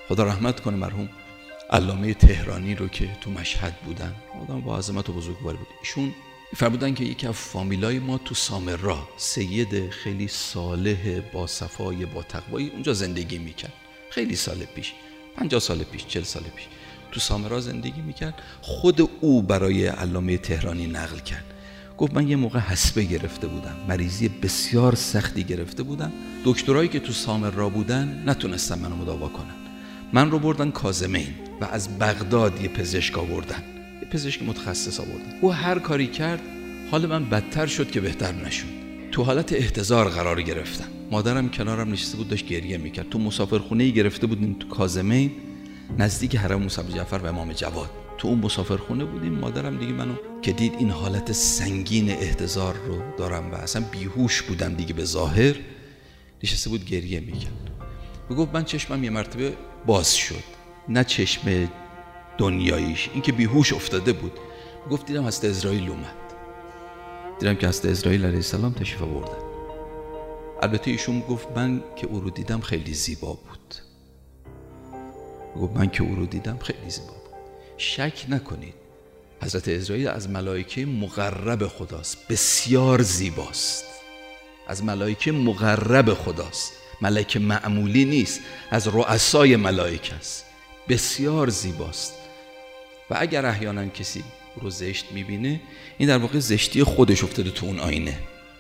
خدا رحمت کنه مرحوم علامه تهرانی رو که تو مشهد بودن، آدم با عظمت و بزرگواری بود. ایشون فرمودن که یکی از فامیلای ما تو سامرا، سید خیلی صالح با صفای با تقوایی اونجا زندگی میکرد. خیلی سال پیش، 50 سال پیش، 40 سال پیش تو سامرا زندگی میکرد. خود او برای علامه تهرانی نقل کرد. گفت من یه موقع حصبه گرفته بودم، مریضی بسیار سختی گرفته بودم. دکترایی که تو سامرا بودن نتونستن منو مداوا کنن. من رو بردن کاظمین و از بغداد یه پزشک آوردن، یه پزشک متخصص آوردن. او هر کاری کرد حال من بدتر شد که بهتر نشد. تو حالت احتضار قرار گرفتم. مادرم کنارم نشسته بود داشت گریه میکرد. تو مسافرخونه‌ای گرفته بودیم تو کاظمین نزدیک حرم موسی جعفر و امام جواد. تو اون مسافرخونه بودیم. مادرم دیگه منو که دید این حالت سنگین احتضار رو دارم و اصلا بیهوش بودم دیگه به ظاهر، نشسته بود گریه میکرد. میگفت من چشمم یه مرتبه باز شد، نه چشم دنیاییش، این که بیهوش افتاده بود. میگفت دیدم حضرت اسرائیل اومد، دیدم که حضرت اسرائیل علیه السلام تشریف آوردن. البته ایشون گفت من که او رو دیدم خیلی زیبا بود. گفت من که او رو دیدم خیلی زیبا بود. شک نکنید حضرت اسرائیل از ملائکه مقرب خداست، بسیار زیباست. از ملائکه مقرب خداست، ملائکه معمولی نیست، از رؤسای ملائکه است، بسیار زیباست. و اگر احیانا کسی رو زشت میبینه، این در واقع زشتی خودش افتاده تو اون آینه.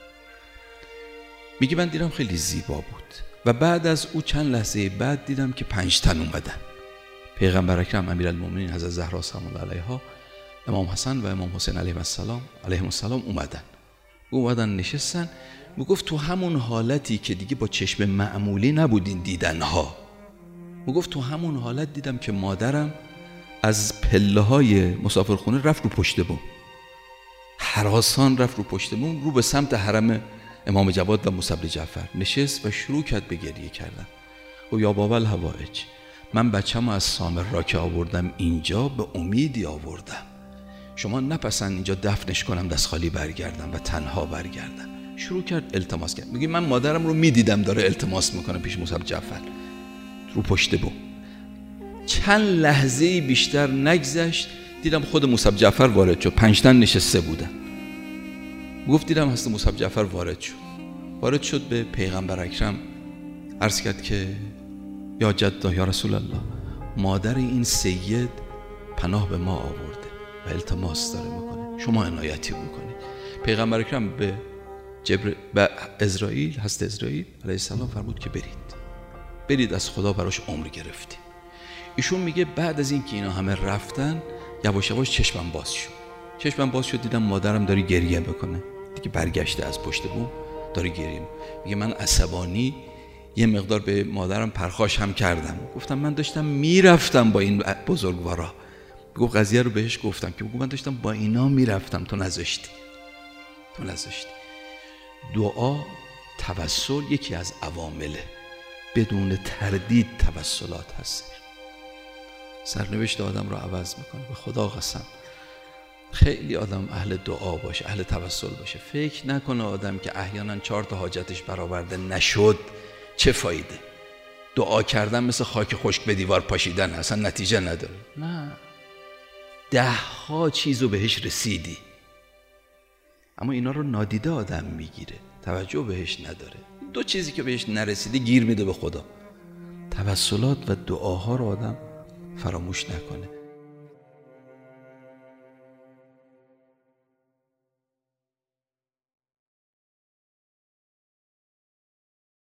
میگه من دیدم خیلی زیبا بود و بعد از او چند لحظه بعد دیدم که 5 تن اومدن. پیغمبر اکرم امیرالمومنین حضرت زهرا سلام الله علیها، امام حسن و امام حسین علیهم السلام اومدن نشستن. میگفت تو همون حالتی که دیگه با چشم معمولی نبودین دیدنها، میگفت تو همون حالت دیدم که مادرم از پله های مسافرخونه رفت رو پشت بوم، هراسان رفت رو پشت بوم، رو به سمت حرم امام جواد و موسی جعفر نشست و شروع کرد به گریه کردن. و یا بابا الهوائج، من بچه‌مو از سامرا که آوردم اینجا به امیدی آوردم، شما نپسند اینجا دفنش کنم دست خالی برگردم و تنها برگردم. شروع کرد التماس کرد. میگه من مادرم رو میدیدم داره التماس میکنه پیش موسی جعفر رو پشت بوم. چند لحظه بیشتر نگذشت دیدم خود موسی جعفر وارد شد. 5 تن نشسته بودن. گفت دیدم حضرت موسی جعفر وارد شد به پیغمبر اکرم، عرض کرد که یا جدا یا رسول الله، مادر این سید پناه به ما آورده و التماس داره میکنه، شما عنایتی بکنید. پیغمبر اکرم به حضرت اسرائیل علیه السلام فرمود که برید از خدا براش عمر گرفتی. ایشون میگه بعد از اینکه اینا همه رفتن یواش یواش چشمم باز شد دیدم مادرم داره گریه میکنه دیگه، برگشته از پشت بوم داره گریه. میگه من عصبانی یه مقدار به مادرم پرخاش هم کردم، گفتم من داشتم میرفتم با این بزرگوارا. گفت قضیه رو بهش گفتم که من داشتم با اینا میرفتم، تو نذاشتی. دعا، توسل یکی از عوامله، بدون تردید توسلات هست، سرنوشت آدم رو عوض میکنه. به خدا قسم خیلی آدم اهل دعا باشه، اهل توسل باشه. فکر نکنه آدم که احیانا 4 تا حاجتش برآورده نشد چه فایده. دعا کردن مثل خاک خشک به دیوار پاشیدن، اصلا نتیجه نداره. نه، 10 چیزو بهش رسیدی، اما اینا رو نادیده آدم میگیره، توجه بهش نداره. 2 چیزی که بهش نرسیده گیر میده به خدا. توسلات و دعاها رو آدم فراموش نکنه.